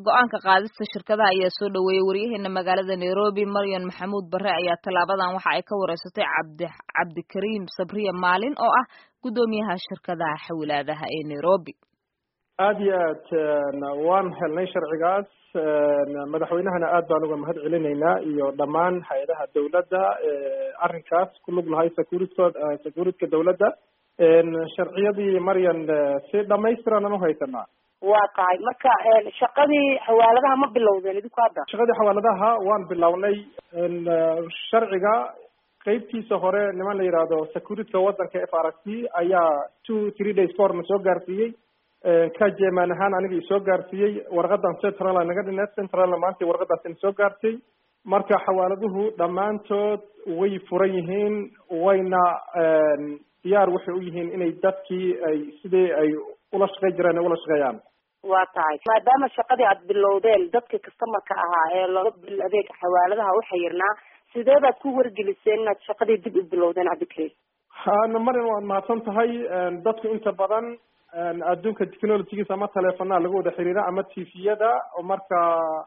go-aanka qaadista shirkadaha ayaa soo dhaweeyay waryaheena magaalada Nairobi Maryan Maxamuud Barre ayaa talaabadan waxa ay ka wareysatay Cabdikariim Sabriye Maalin oo ah gudoomiyaha shirkadaha xawlaadaha ee Nairobi. aad iyo aad waan helnay sharcigaas madaxweynahana aad baan uga mahad celinaynaa iyo dhammaan hay'adaha dawladda arrinkaas ku lug lahay security dawladda sharciyadii Maryan si dhamaystiran u haysanaa. waa tahay marka shaqadii xawaaladaha ma bilowdeen idinku hadda? shaqadii xawaaladaha waan bilownay sharciga qaybtiisa hore niman la yiraahdo security wadanka FRC ayaa 2-3 days form soo gaarsiiyay ka jeeman ahaan aniga soo gaarsiiyay warqadan central naga dhinaad central maanta warqadaas soo gaartay marka xawaaladuhu dhamaantood way furan yihiin wayna diyaar waxay u yihiin inay dadkii ay sidii ay ula shaqeyn jireen ula shaqeeyaan. waa tahay maadaama shaqadii aad bilowdeen dadka customerka ahaa ee loo bil adeeg xawaaladaha u xayirnaa sidee baad ku wargeliseen inaad shaqadii dib u bilowdeen Cabdikariim? Maryan waad mahadsan tahay dadku inta badan adduunka technology-giisa ama telefoonada lagu wada xiriira ama TV-yada marka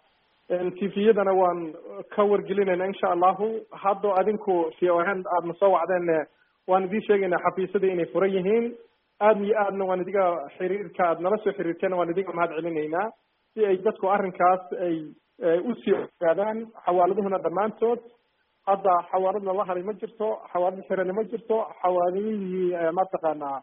TV-yadana waan ka wargelinayna insha Allah hadda adinku fiican aad ma soo wacdeen waan idin sheegaynaa xafiisyada inay furan yihiin aad iyo aadna waan idiga xiriirka aad nala soo xiriirteen waan idiga mahad celinaynaa si ay dadku arrinkaas ay u sii ogaadaan xawaaladuhuna dhammaantood hadda xawaalad la haray ma jirto xawaalad xiran ma jirto xawaaladihii mataqaanaa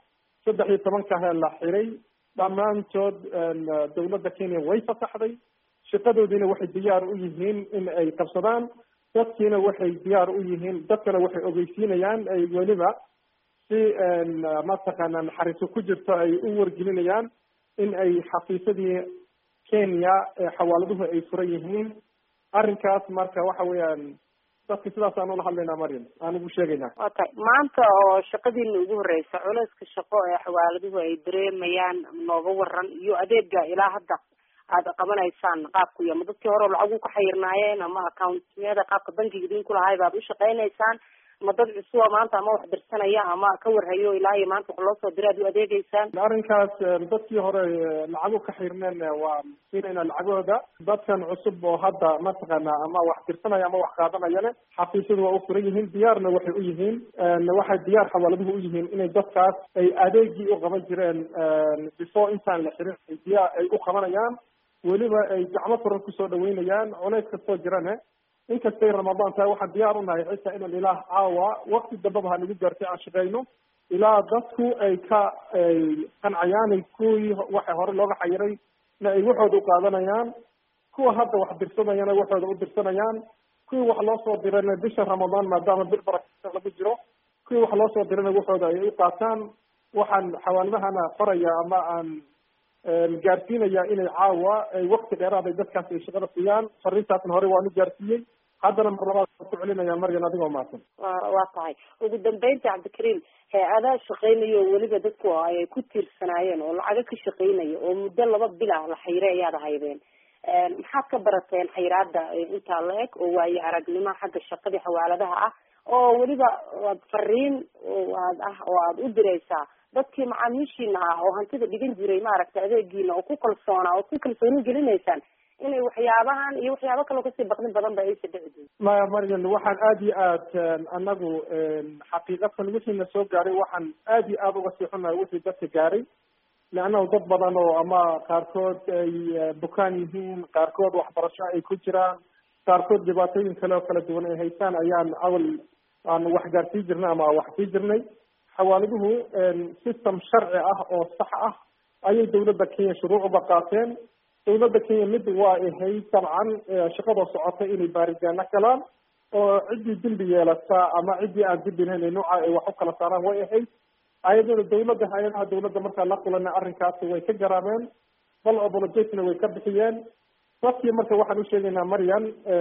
13 la xiray dhammaantood dawladda Kenya way fasaxday shaqadoodina waxay diyaar u yihiin in ay qabsadaan dadkiina waxay diyaar u yihiin dadkana waxay ogeysiinayaan ay waliba si mataqaanaa naxariiso ku jirto ay u wargelinayaan in ay xafiisyadii Kenya xawaaladuhu ay furan yihiin arrinkaas marka waxa weeyaan dadka sidaas aan ula hadlaynaa Maryan aan ugu sheegaynaa. okay maanta oo shaqadiina ugu horeysa culayska shaqo ee xawaaladuhu ay dareemayaan nooga waran iyo adeega ilaa hadda aad qabanaysaan qaabku iyo dadkii hore lacag ku xayirnaayeen ama account-yada qaabka bangiga idinku lahayd baad u shaqeynaysaan ma dad cusub maanta ama wax dirsanaya ama ka warhayo ilaa iyo maanta wax loo soo diray u adeegaysaan? arrinkaas dadkii hore lacag ka xirneen waa siinayna lacagooda dadkan cusub oo hadda mataqaanaa ama wax dirsanaya ama wax qaadanayana xafiisyadu waa u furan yihiin diyaarna waxay u yihiin waxay diyaar xawaaladuhu u yihiin inay dadkaas ay adeegii u qaban jireen before intaan la xirin diyaar ay u qabanayaan weliba ay gacmo furan kusoo dhaweynayaan culays kastoo jirane inkastay Ramadaan tahay waxaan diyaar u nahay xitaa inaan ilaah caawa waqti dambaba ha nagu gaartay aan shaqeyno ilaa dadku ay qancayaan kuwii waxa hore looga xayiray na ay waxooda u qaadanayaan kuwa hadda wax dirsanayana waxooda u dirsanayaan kuwii wax loo soo dirayna bisha Ramadaan maadaama bil barakeysan lagu jiro kuwii wax loo soo dirayna waxooda ay u qaataan waxaan xawaaladahana faraya ama aan gaarsiinaya inay caawa ay waqti dheeraad ay dadkaas ay shaqada siiyaan fariintaasna hore waan u gaarsiiyey haddana mar labaad ku celinaya Maryan adigoo maasan. waa tahay ugu dambeyntii Cabdikariim hay'adaha shaqeynayo weliba dadku ay ku tiirsanaayeen oo lacag ka shaqeynayo oo muddo 2 bil ah la xayray ayaad haydeen maxaad ka barateen xayraada inta la eg oo waayo aragnimo xagga shaqada xawaaladaha ah oo weliba waad fariin oo aad u diraysaa dadkii macaamiishiina ah oo hantida dhigan jiray maaragtay adeegiina oo ku kalsoona oo ku kalsooni gelinaysaan inay waxyaabahan iyo waxyaabo kale oo kasii baqdin badan ba ay sadexdeen? Maryan waxaan aad iyo aad anagu xaqiiqatan wixiina soo gaaray waxaan aad iyo aad uga siixanahay wixii dadka gaaray laanna dad badan oo ama qaarkood ay bukaan yihiin qaarkood waxbarasho ay ku jiraan qaarkood dhibaatooyin kale oo kala duwan ay haystaan ayaan awal aan wax gaarsiin jirnay ama wax sii jirnay xawaaladuhu system sharci ah oo sax ah ayay dawladda Kenya shuruucda qaateen dawladda Kenya mid waa ahay tabcan shaqada socotay inay baaritaan galaan oo cidii dambi yeelata ama cidii aan dambi lahayn nooca ay wax u kala saaraan way ahay ayadoo hay'adaha dawladda marka la kulana arrinkaas way ka garaameen bal apologies-na way ka bixiyeen dadkii marka waxaan u sheegaynaa Maryan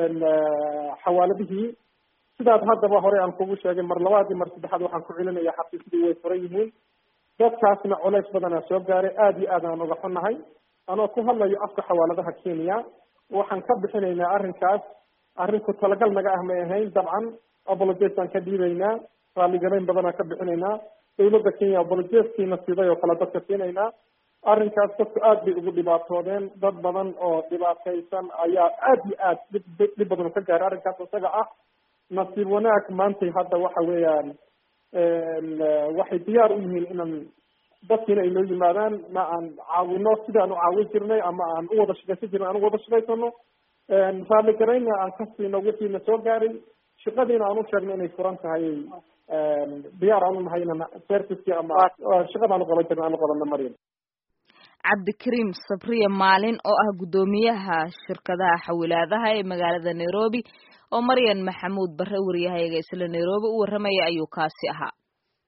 xawaaladihii sidaad haddaba hore aan kugu sheegay mar labaad iyo mar saddexaad waxaan ku celinayaa xafiisyadii way furan yihiin dadkaasna culays badan soo gaaray aad iyo aad aan uga xunnahay anoo ku hadlayo afka xawaaladaha Kenya waxaan ka bixinaynaa arrinkaas arrinku talagal naga ah ma ahayn dabcan apologies aan ka dhiibaynaa raalligarayn badan aan ka bixinaynaa dawladda Kenya apologies-kiina siday oo kala dadka siinaynaa arrinkaas dadku aad bay ugu dhibaatoodeen dad badan oo dhibaataysan ayaa aad iyo aad dhib badan ka gaaray arrinkaas isaga ah nasiib wanaag maantay hadda waxa weeyaan waxay diyaar u yihiin inaan dadkiina ay noo yimaadaan ma aan caawino sidaan u caawin jirnay ama aan u wada shaqaysan jirnay aan u wada shaqaysano raalli garayna aan ka siino wixiina soo gaaray shaqadiina aan u sheegno inay furan tahay diyaar aan u nahay inaan servicekii ama shaqada aan u qaban jirna aan u qabanno Maryam. Cabdikariim Sabriye Maalin oo ah gudoomiyaha shirkadaha xawilaadaha ee magaalada Nairobi oo Maryan Maxamuud Barre wariyahayaga isla Nairobi u waramaya ayuu kaasi ahaa.